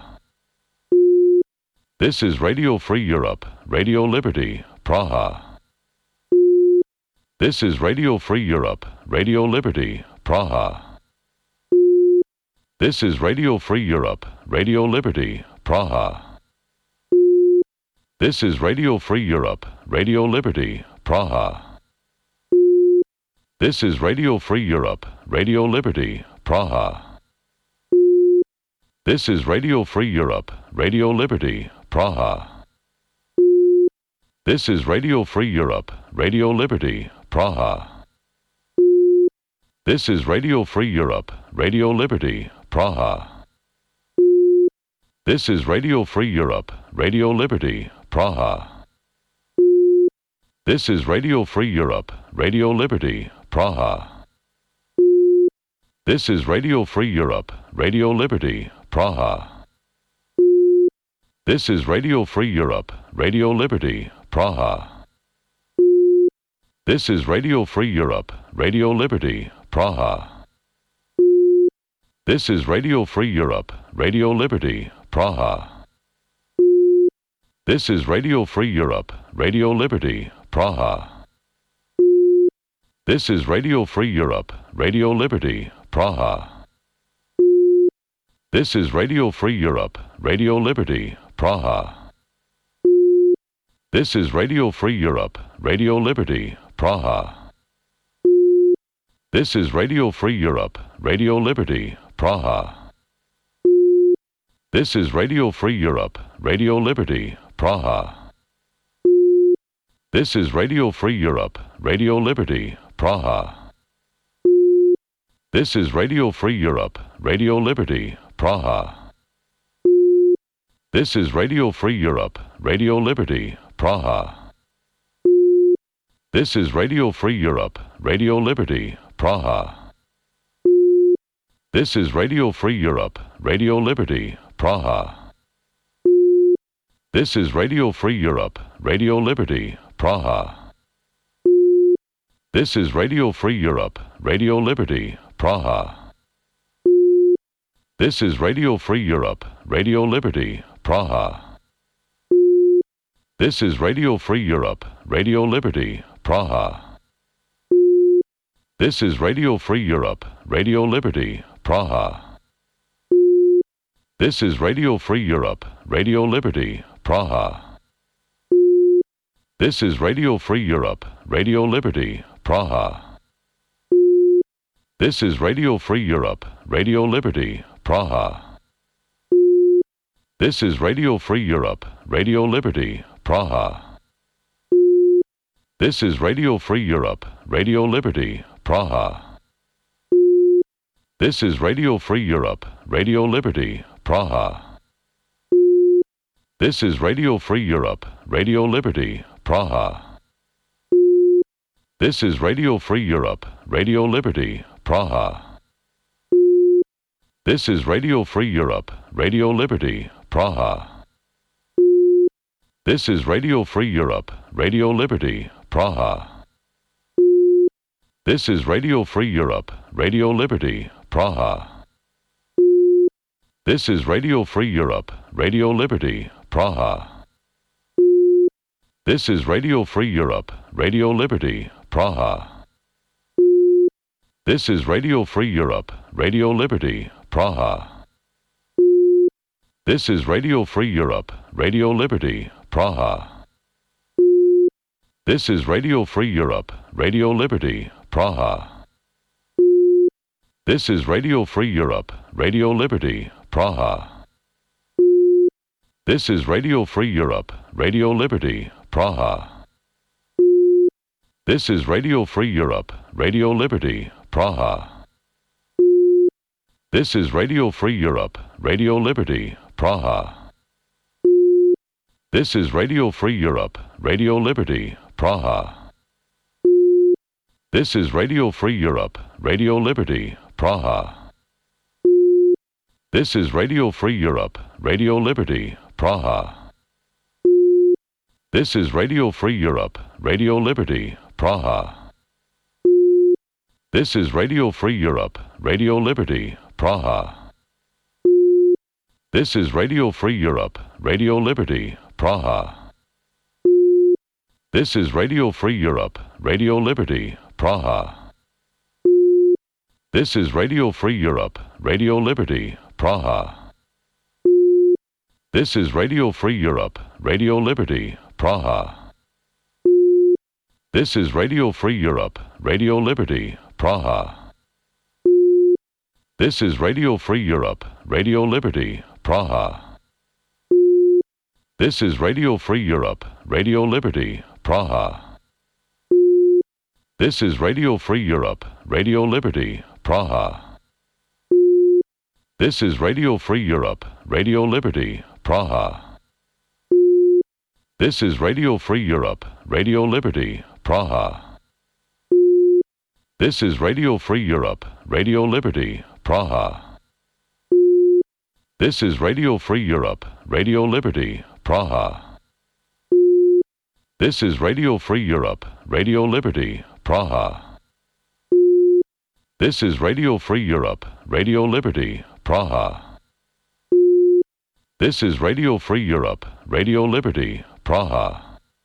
This is Radio Free Europe, Radio Liberty, Praha. This is Radio Free Europe, Radio Liberty, Praha. This is Radio Free Europe, Radio Liberty, Praha. This is Radio Free Europe, Radio Liberty, Praha. This is Radio Free Europe, Radio Liberty, Praha. This is Radio Free Europe, Radio Liberty, Praha. This is Radio Free Europe, Radio Liberty, Praha. This is Radio Free Europe, Radio Liberty, Praha. This is Radio Free Europe, Radio Liberty, Praha. This is Radio Free Europe, Radio Liberty, Praha. This is Radio Free Europe, Radio Liberty, Praha. This is Radio Free Europe, Radio Liberty, Praha. This is Radio Free Europe, Radio Liberty, Praha. This is Radio Free Europe, Radio Liberty, Praha. This is Radio Free Europe, Radio Liberty, Praha. This is Radio Free Europe, Radio Liberty, Praha. This is Radio Free Europe, Radio Liberty, Praha. This is Radio Free Europe, Radio Liberty, Praha. This is Radio Free Europe, Radio Liberty, Praha. This is Radio Free Europe, Radio Liberty, Praha. This is Radio Free Europe, Radio Liberty, Praha. This is Radio Free Europe, Radio Liberty, Praha. This is Radio Free Europe, Radio Liberty, Praha. This is Radio Free Europe, Radio Liberty, Praha. This is Radio Free Europe, Radio Liberty, Praha. This is Radio Free Europe, Radio Liberty, Praha. This is Radio Free Europe, Radio Liberty, Praha. This is Radio Free Europe, Radio Liberty, Praha. This is Radio Free Europe, Radio Liberty, Praha. This is Radio Free Europe, Radio Liberty, Praha. This is Radio Free Europe, Radio Liberty, Praha. This is Radio Free Europe, Radio Liberty, Praha. This is Radio Free Europe, Radio Liberty, Praha. This is Radio Free Europe, Radio Liberty, Praha. This is Radio Free Europe, Radio Liberty, Praha. This is Radio Free Europe, Radio Liberty, Praha. This is Radio Free Europe, Radio Liberty, Praha. This is Radio Free Europe, Radio Liberty, Praha. This is Radio Free Europe, Radio Liberty, Praha. This is Radio Free Europe, Radio Liberty, Praha. This is Radio Free Europe, Radio Liberty, Praha. This is Radio Free Europe, Radio Liberty, Praha. This is Radio Free Europe, Radio Liberty, Praha. This is Radio Free Europe, Radio Liberty, Praha. This is Radio Free Europe, Radio Liberty, Praha. This is Radio Free Europe, Radio Liberty, Praha. This is Radio Free Europe, Radio Liberty, Praha. This is Radio Free Europe, Radio Liberty, Praha. This is Radio Free Europe, Radio Liberty, Praha. This is Radio Free Europe, Radio Liberty, Praha. This is Radio Free Europe, Radio Liberty, Praha. This is Radio Free Europe, Radio Liberty, Praha. This is Radio Free Europe, Radio Liberty, Praha. This is Radio Free Europe, Radio Liberty, Praha. This is Radio Free Europe, Radio Liberty, Praha. This is Radio Free Europe, Radio Liberty, Praha. This is Radio Free Europe, Radio Liberty, Praha. This is Radio Free Europe, Radio Liberty, Praha. This is Radio Free Europe, Radio Liberty, Praha. This is Radio Free Europe, Radio Liberty, Praha. This is Radio Free Europe, Radio Liberty, Praha. This is Radio Free Europe, Radio Liberty, Praha. This is Radio Free Europe, Radio Liberty, Praha. This is Radio Free Europe, Radio Liberty, Praha. This is Radio Free Europe, Radio Liberty, Praha. This is Radio Free Europe, Radio Liberty, Praha. This is Radio Free Europe, Radio Liberty, Praha. This is Radio Free Europe, Radio Liberty, Praha. This is Radio Free Europe, Radio Liberty, Praha. This is Radio Free Europe, Radio Liberty, Praha.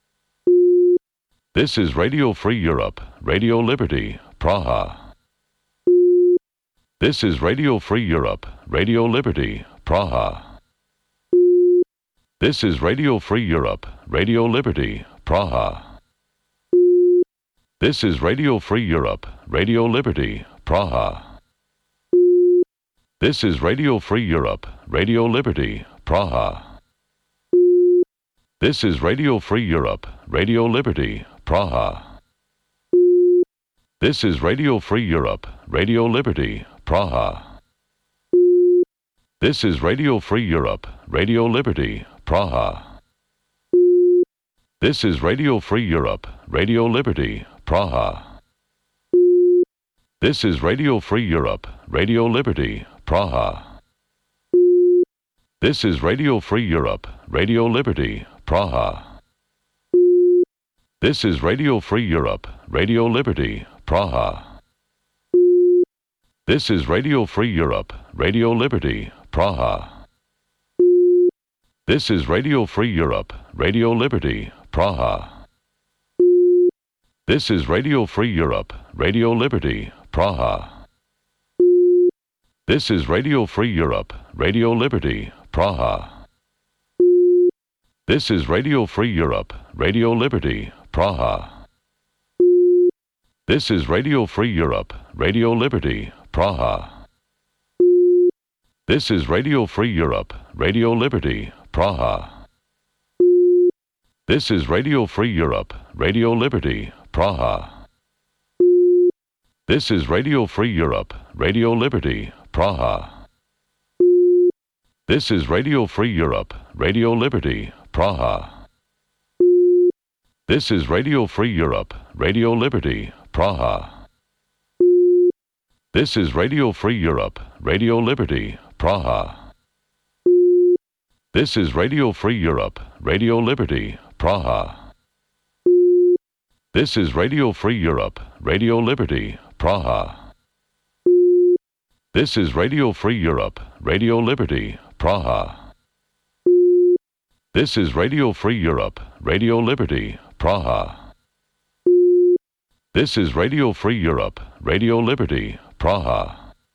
This is Radio Free Europe, Radio Liberty, Praha. This is Radio Free Europe, Radio Liberty, Praha. This is Radio Free Europe, Radio Liberty, Praha. This is Radio Free Europe, Radio Liberty, Praha. This is Radio Free Europe, Radio Liberty, Praha. This is Radio Free Europe, Radio Liberty, Praha. This is Radio Free Europe, Radio Liberty, Praha. This is Radio Free Europe, Radio Liberty, Praha. This is Radio Free Europe, Radio Liberty, Praha. This is Radio Free Europe, Radio Liberty, Praha. This is Radio Free Europe, Radio Liberty, Praha. This is Radio Free Europe, Radio Liberty, Praha. This is Radio Free Europe, Radio Liberty, Praha. This is Radio Free Europe, Radio Liberty, Praha. This is Radio Free Europe, Radio Liberty, Praha. This is Radio Free Europe, Radio Liberty, Praha. This is Radio Free Europe, Radio Liberty, Praha. This is Radio Free Europe, Radio Liberty, Praha. This is Radio Free Europe, Radio Liberty, Praha. This is Radio Free Europe, Radio Liberty, Praha. This is Radio Free Europe, Radio Liberty, Praha. This is Radio Free Europe, Radio Liberty, Praha. This is Radio Free Europe, Radio Liberty, Praha. This is Radio Free Europe, Radio Liberty, Praha. This is Radio Free Europe, Radio Liberty, Praha. This is Radio Free Europe, Radio Liberty, Praha. This is Radio Free Europe, Radio Liberty, Praha. This is Radio Free Europe, Radio Liberty, Praha. This is Radio Free Europe, Radio Liberty, Praha.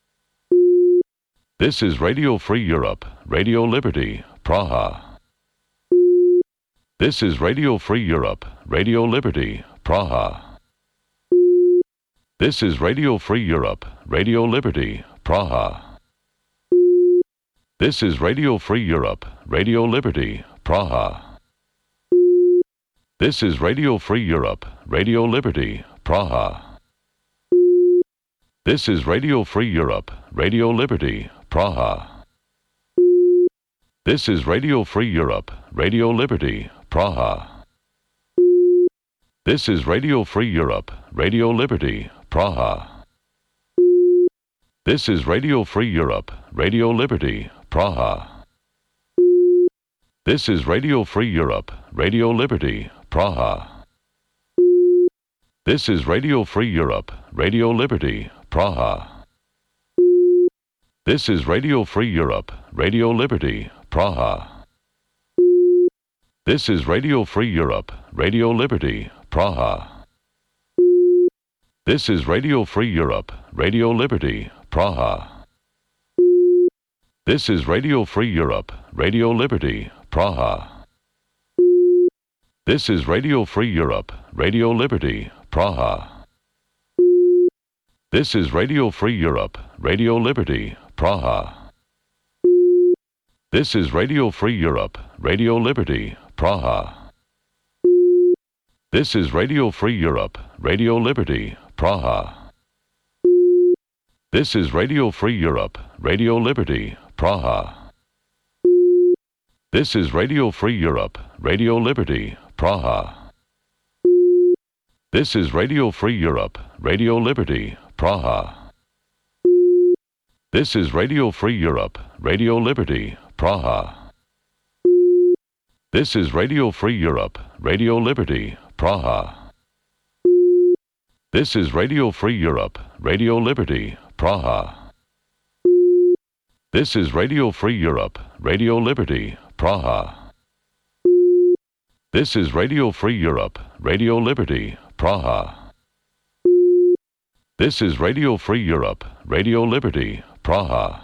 This is Radio Free Europe, Radio Liberty, Praha. This is Radio Free Europe, Radio Liberty, Praha. This is Radio Free Europe, Radio Liberty, Praha. This is Radio Free Europe, Radio Liberty, Praha. This is Radio Free Europe, Radio Liberty, Praha. This is Radio Free Europe, Radio Liberty, Praha. This is Radio Free Europe, Radio Liberty, Praha. This is Radio Free Europe, Radio Liberty, Praha. This is Radio Free Europe, Radio Liberty, Praha. This is Radio Free Europe, Radio Liberty, Praha. This is Radio Free Europe, Radio Liberty, Praha. This is Radio Free Europe, Radio Liberty, Praha. This is Radio Free Europe, Radio Liberty, Praha. This is Radio Free Europe, Radio Liberty, Praha. This is Radio Free Europe, Radio Liberty, Praha. This is Radio Free Europe, Radio Liberty, Praha. This is Radio Free Europe, Radio Liberty, Praha. This is Radio Free Europe, Radio Liberty, Praha. This is Radio Free Europe, Radio Liberty, Praha. This is Radio Free Europe, Radio Liberty, Praha. This is Radio Free Europe, Radio Liberty, Praha. This is Radio Free Europe, Radio Liberty, Praha. This is Radio Free Europe, Radio Liberty, Praha. This is Radio Free Europe, Radio Liberty, Praha. This is Radio Free Europe, Radio Liberty, Praha. This is Radio Free Europe, Radio Liberty, Praha. This is Radio Free Europe, Radio Liberty, Praha. This is Radio Free Europe, Radio Liberty, Praha.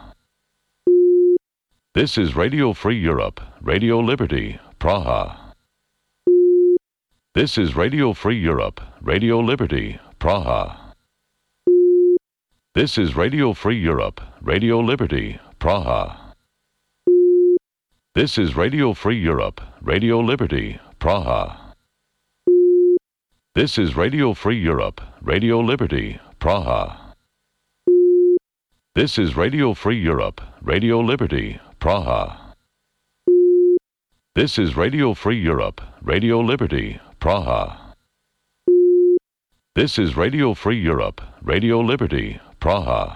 This is Radio Free Europe, Radio Liberty, Praha. This is Radio Free Europe, Radio Liberty, Praha. This is Radio Free Europe, Radio Liberty, Praha. This is Radio Free Europe, Radio Liberty, Praha. This is Radio Free Europe, Radio Liberty, Praha. This is Radio Free Europe, Radio Liberty, Praha. This is Radio Free Europe, Radio Liberty, Praha. This is Radio Free Europe, Radio Liberty, Praha.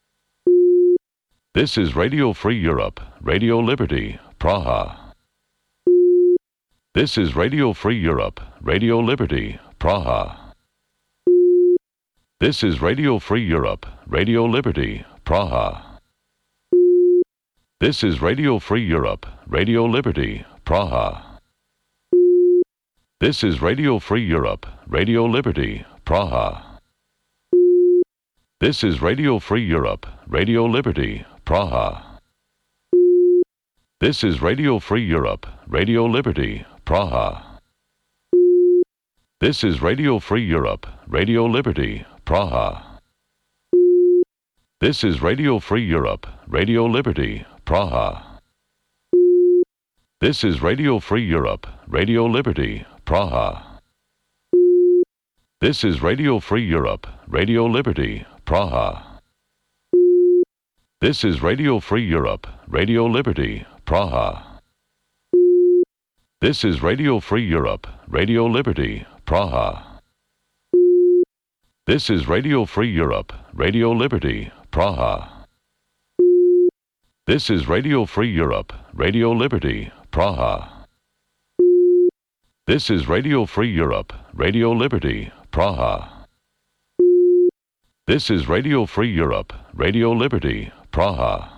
This is Radio Free Europe, Radio Liberty, Praha. This is Radio Free Europe, Radio Liberty, Praha. This is Radio Free Europe, Radio Liberty, Praha. This is Radio Free Europe, Radio Liberty, Praha. This is Radio Free Europe, Radio Liberty, Praha. This is Radio Free Europe, Radio Liberty, Praha. This is Radio Free Europe, Radio Liberty, Praha. This is Radio Free Europe, Radio Liberty, Praha. This is Radio Free Europe, Radio Liberty, Praha. This is Radio Free Europe, Radio Liberty, Praha. This is Radio Free Europe, Radio Liberty, Praha. This is Radio Free Europe, Radio Liberty, Praha. This is Radio Free Europe, Radio Liberty, Praha. This is Radio Free Europe, Radio Liberty, Praha. This is Radio Free Europe, Radio Liberty, Praha. This is Radio Free Europe, Radio Liberty, Praha. This is Radio Free Europe, Radio Liberty, Praha.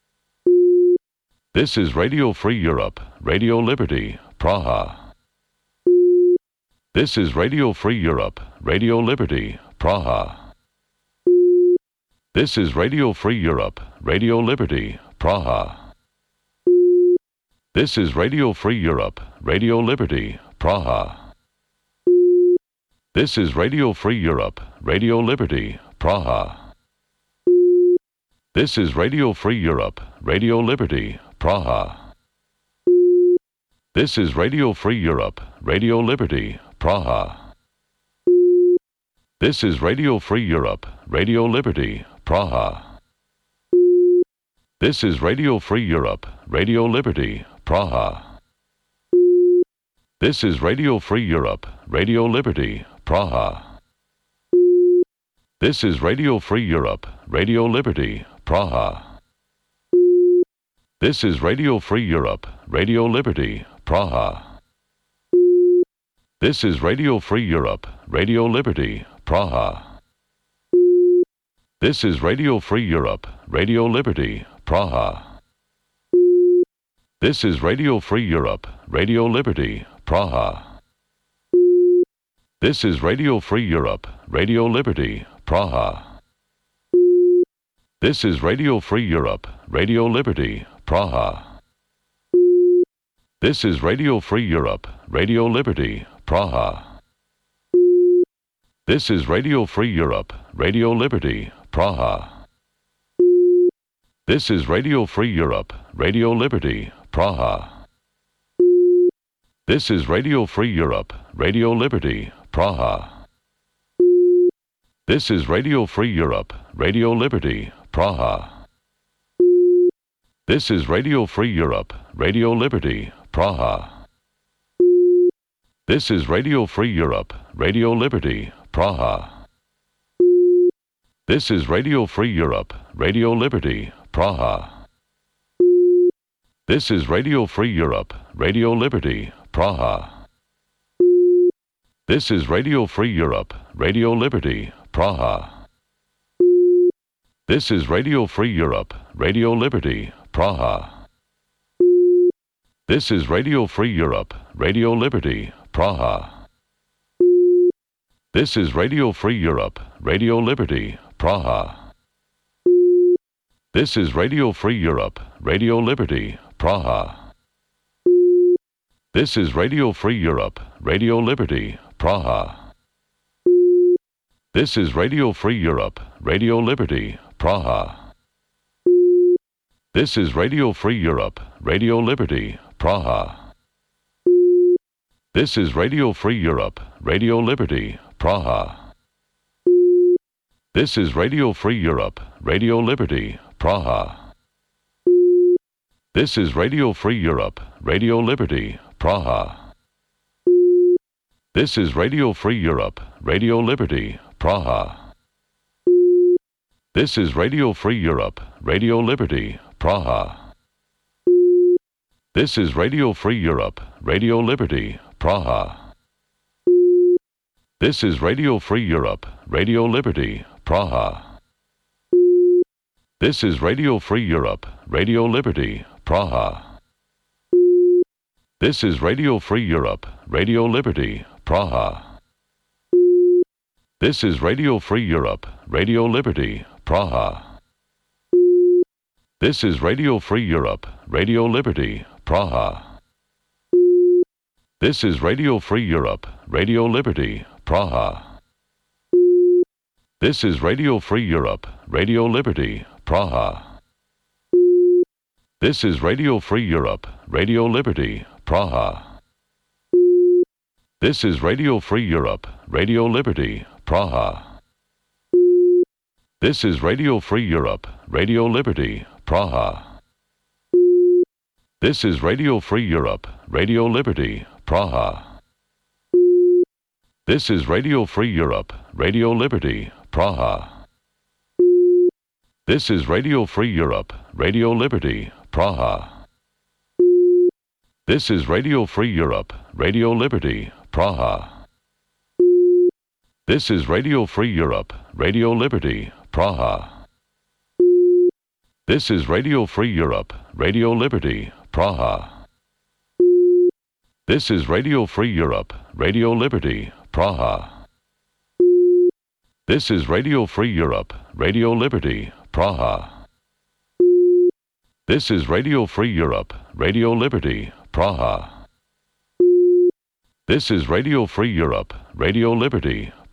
This is Radio Free Europe, Radio Liberty, Praha. This is Radio Free Europe, Radio Liberty, Praha. This is Radio Free Europe, Radio Liberty, Praha. This is Radio Free Europe, Radio Liberty, Praha. This is Radio Free Europe, Radio Liberty, Praha. This is Radio Free Europe, Radio Liberty, Praha. This is Radio Free Europe, Radio Liberty, Praha. This is Radio Free Europe, Radio Liberty, Praha. This is Radio Free Europe, Radio Liberty, Praha. This is Radio Free Europe, Radio Liberty, Praha. This is Radio Free Europe, Radio Liberty, Praha. This is Radio Free Europe, Radio Liberty, Praha. This is Radio Free Europe, Radio Liberty, Praha. This is Radio Free Europe, Radio Liberty, Praha. This is Radio Free Europe, Radio Liberty, Praha. This is Radio Free Europe, Radio Liberty, Praha. This is Radio Free Europe, Radio Liberty, Praha. This is Radio Free Europe, Radio Liberty, Praha. This is Radio Free Europe, Radio Liberty, Praha. This is Radio Free Europe, Radio Liberty, Praha. This is Radio Free Europe, Radio Liberty, Praha. This is Radio Free Europe, Radio Liberty, Praha. This is Radio Free Europe, Radio Liberty, Praha. This is Radio Free Europe, Radio Liberty, Praha. This is Radio Free Europe, Radio Liberty, Praha. This is Radio Free Europe, Radio Liberty, Praha. This is Radio Free Europe, Radio Liberty, Praha. This is Radio Free Europe, Radio Liberty, Praha. This is Radio Free Europe, Radio Liberty, Praha. This is Radio Free Europe, Radio Liberty, Praha. This is Radio Free Europe, Radio Liberty, Praha. This is Radio Free Europe, Radio Liberty, Praha. This is Radio Free Europe, Radio Liberty, Praha. This is Radio Free Europe, Radio Liberty, Praha. This is Radio Free Europe, Radio Liberty, Praha. This is Radio Free Europe, Radio Liberty, Praha. This is Radio Free Europe, Radio Liberty, Praha. This is Radio Free Europe, Radio Liberty, Praha. This is Radio Free Europe, Radio Liberty, Praha. This is Radio Free Europe, Radio Liberty, Praha. This is Radio Free Europe, Radio Liberty, Praha. This is Radio Free Europe, Radio Liberty, Praha. This is Radio Free Europe, Radio Liberty, Praha. This is Radio Free Europe, Radio Liberty, Praha. This is Radio Free Europe, Radio Liberty, Praha. This is Radio Free Europe, Radio Liberty, Praha. This is Radio Free Europe, Radio Liberty, Praha. This is Radio Free Europe, Radio Liberty, Praha. This is Radio Free Europe, Radio Liberty, Praha. This is Radio Free Europe, Radio Liberty, Praha. This is Radio Free Europe, Radio Liberty, Praha. This is Radio Free Europe, Radio Liberty, Praha. This is Radio Free Europe, Radio Liberty, Praha. This is Radio Free Europe, Radio Liberty, Praha. This is Radio Free Europe, Radio Liberty, Praha. This is Radio Free Europe, Radio Liberty, Praha. This is Radio Free Europe, Radio Liberty, Praha. This is Radio Free Europe, Radio Liberty, Praha. This is Radio Free Europe, Radio Liberty, Praha. This is Radio Free Europe, Radio Liberty,